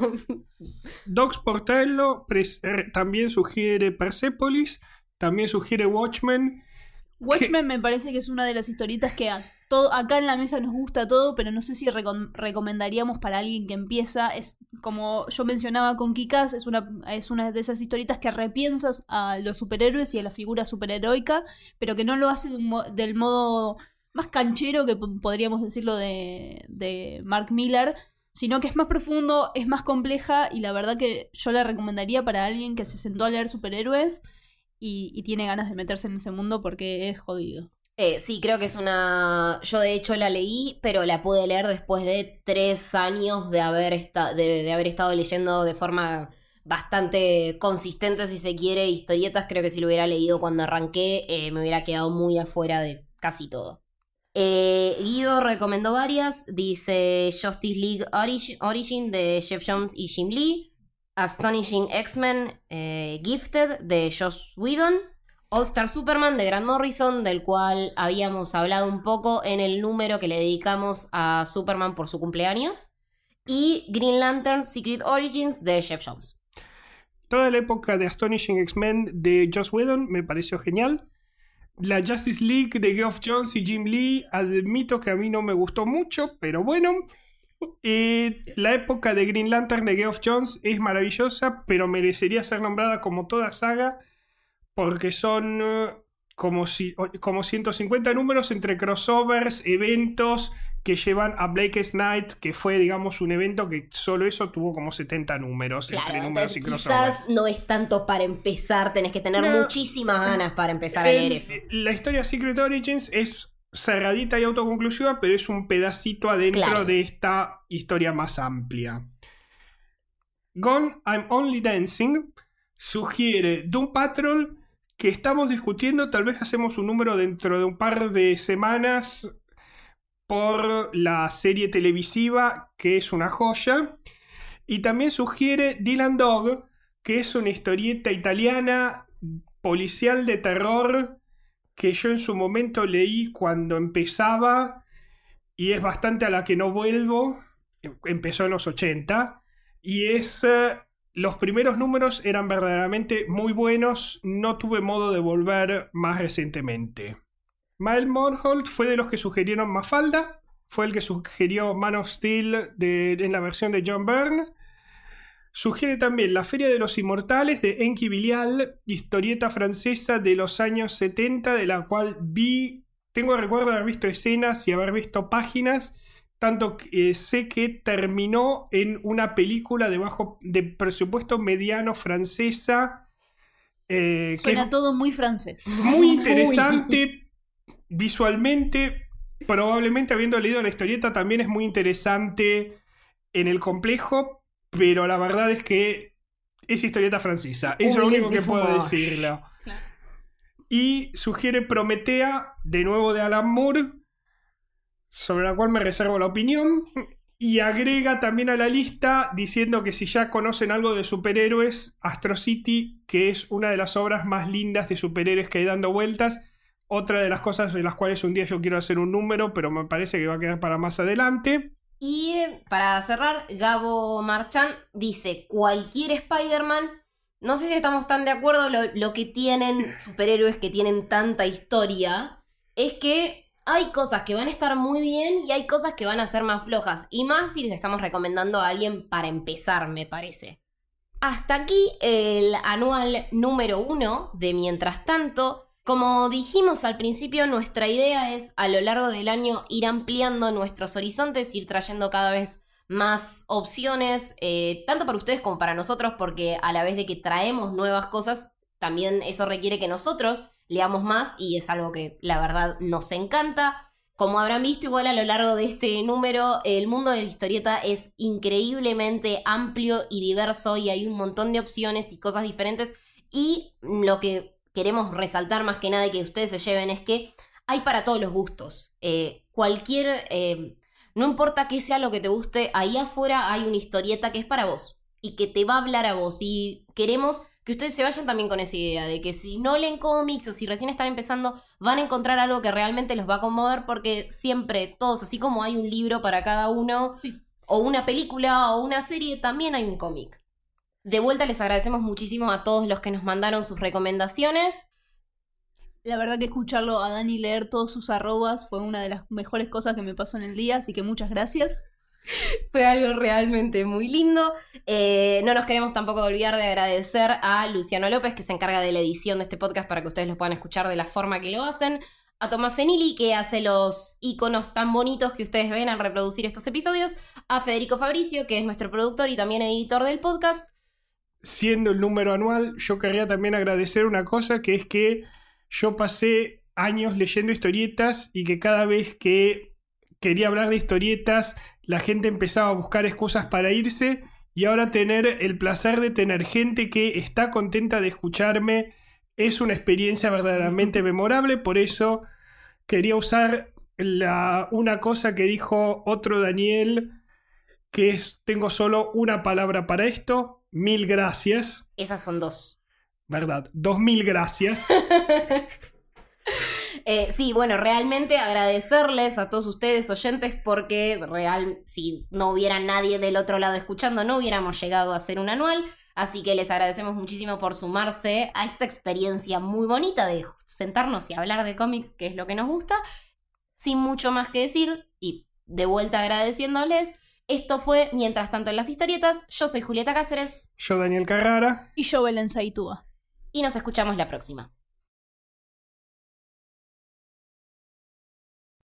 Docs Portello pres- er, también sugiere Persepolis, también sugiere Watchmen. Watchmen me parece que es una de las historietas que a todo, acá en la mesa nos gusta todo, pero no sé si recom- recomendaríamos para alguien que empieza. Es como yo mencionaba con Kick-Ass, es una, es una de esas historietas que repiensas a los superhéroes y a la figura superheroica, pero que no lo hace de un mo- del modo más canchero que p- podríamos decirlo de, de Mark Millar, sino que es más profundo, es más compleja, y la verdad que yo la recomendaría para alguien que se sentó a leer superhéroes y, y tiene ganas de meterse en ese mundo porque es jodido. Eh, sí, creo que es una... Yo de hecho la leí, pero la pude leer después de tres años de haber, esta... de, de haber estado leyendo de forma bastante consistente, si se quiere, historietas. Creo que si lo hubiera leído cuando arranqué, eh, me hubiera quedado muy afuera de casi todo. Eh, Guido recomendó varias. Dice Justice League Origin, Origin de Jeff Jones y Jim Lee, Astonishing X-Men eh, Gifted de Joss Whedon, All Star Superman de Grant Morrison, del cual habíamos hablado un poco en el número que le dedicamos a Superman por su cumpleaños, y Green Lantern Secret Origins de Jeff Jones. Toda la época de Astonishing X-Men de Joss Whedon me pareció genial. La Justice League de Geoff Jones y Jim Lee, admito que a mí no me gustó mucho, pero bueno. Eh, la época de Green Lantern de Geoff Jones es maravillosa, pero merecería ser nombrada como toda saga, porque son eh, como, si, como ciento cincuenta números entre crossovers, eventos que llevan a Blackest Night, que fue, digamos, un evento que solo eso tuvo como setenta números entre Claro, números y entonces crossovers. quizás no es tanto para empezar, tenés que tener No. muchísimas ganas para empezar a leer El- eso. La historia Secret Origins es cerradita y autoconclusiva, pero es un pedacito adentro Claro. de esta historia más amplia. Gone, I'm Only Dancing sugiere Doom Patrol, que estamos discutiendo, tal vez hacemos un número dentro de un par de semanas por la serie televisiva, que es una joya. Y también sugiere Dylan Dog, que es una historieta italiana policial de terror que yo en su momento leí cuando empezaba y es bastante a la que no vuelvo. Empezó en los ochenta y es eh, los primeros números eran verdaderamente muy buenos. No tuve modo de volver más recientemente. Miles Morholt fue de los que sugirieron Mafalda. Fue el que sugirió Man of Steel de, en la versión de John Byrne. Sugiere también La Feria de los Inmortales de Enki Bilal, historieta francesa de los años setenta, de la cual vi, tengo el recuerdo de haber visto escenas y haber visto páginas, tanto que eh, sé que terminó en una película de bajo de presupuesto mediano francesa. Eh, Suena que todo muy francés. Muy interesante visualmente. Probablemente habiendo leído la historieta también es muy interesante en el complejo. Pero la verdad es que es historieta francesa. Es lo único que puedo decirlo. Claro. Y sugiere Prometea, de nuevo de Alan Moore, sobre la cual me reservo la opinión. Y agrega también a la lista diciendo que si ya conocen algo de superhéroes, Astro City, que es una de las obras más lindas de superhéroes que hay dando vueltas. Otra de las cosas de las cuales un día yo quiero hacer un número, pero me parece que va a quedar para más adelante. Y para cerrar, Gabo Marchand dice, cualquier Spider-Man, no sé si estamos tan de acuerdo, lo, lo que tienen superhéroes que tienen tanta historia es que hay cosas que van a estar muy bien y hay cosas que van a ser más flojas. Y más si les estamos recomendando a alguien para empezar, me parece. Hasta aquí el anual número uno de Mientras Tanto. Como dijimos al principio, nuestra idea es a lo largo del año ir ampliando nuestros horizontes, ir trayendo cada vez más opciones, eh, tanto para ustedes como para nosotros, porque a la vez de que traemos nuevas cosas, también eso requiere que nosotros leamos más y es algo que la verdad nos encanta. Como habrán visto igual a lo largo de este número, el mundo de la historieta es increíblemente amplio y diverso y hay un montón de opciones y cosas diferentes y lo que queremos resaltar más que nada y que ustedes se lleven es que hay para todos los gustos. Eh, cualquier... Eh, no importa qué sea lo que te guste, ahí afuera hay una historieta que es para vos y que te va a hablar a vos. Y queremos que ustedes se vayan también con esa idea de que si no leen cómics o si recién están empezando, van a encontrar algo que realmente los va a conmover porque siempre todos, así como hay un libro para cada uno, sí, o una película o una serie, también hay un cómic. De vuelta les agradecemos muchísimo a todos los que nos mandaron sus recomendaciones. La verdad que escucharlo a Dani leer todos sus arrobas fue una de las mejores cosas que me pasó en el día, así que muchas gracias. Fue algo realmente muy lindo. Eh, no nos queremos tampoco olvidar de agradecer a Luciano López, que se encarga de la edición de este podcast para que ustedes lo puedan escuchar de la forma que lo hacen. A Tomás Fenili, que hace los iconos tan bonitos que ustedes ven al reproducir estos episodios. A Federico Fabricio, que es nuestro productor y también editor del podcast. Siendo el número anual, yo querría también agradecer una cosa, que es que yo pasé años leyendo historietas y que cada vez que quería hablar de historietas, la gente empezaba a buscar excusas para irse, y ahora tener el placer de tener gente que está contenta de escucharme es una experiencia verdaderamente memorable. Por eso quería usar la, una cosa que dijo otro Daniel, que es: tengo solo una palabra para esto. Mil gracias. Esas son dos. ¿Verdad? Dos mil gracias. eh, sí, bueno, realmente agradecerles a todos ustedes, oyentes, porque real, si no hubiera nadie del otro lado escuchando, no hubiéramos llegado a hacer un anual. Así que les agradecemos muchísimo por sumarse a esta experiencia muy bonita de sentarnos y hablar de cómics, que es lo que nos gusta. Sin mucho más que decir, y de vuelta agradeciéndoles, esto fue Mientras Tanto en las Historietas. Yo soy Julieta Cáceres. Yo Daniel Carrara. Y yo Belén Saitúa. Y nos escuchamos la próxima.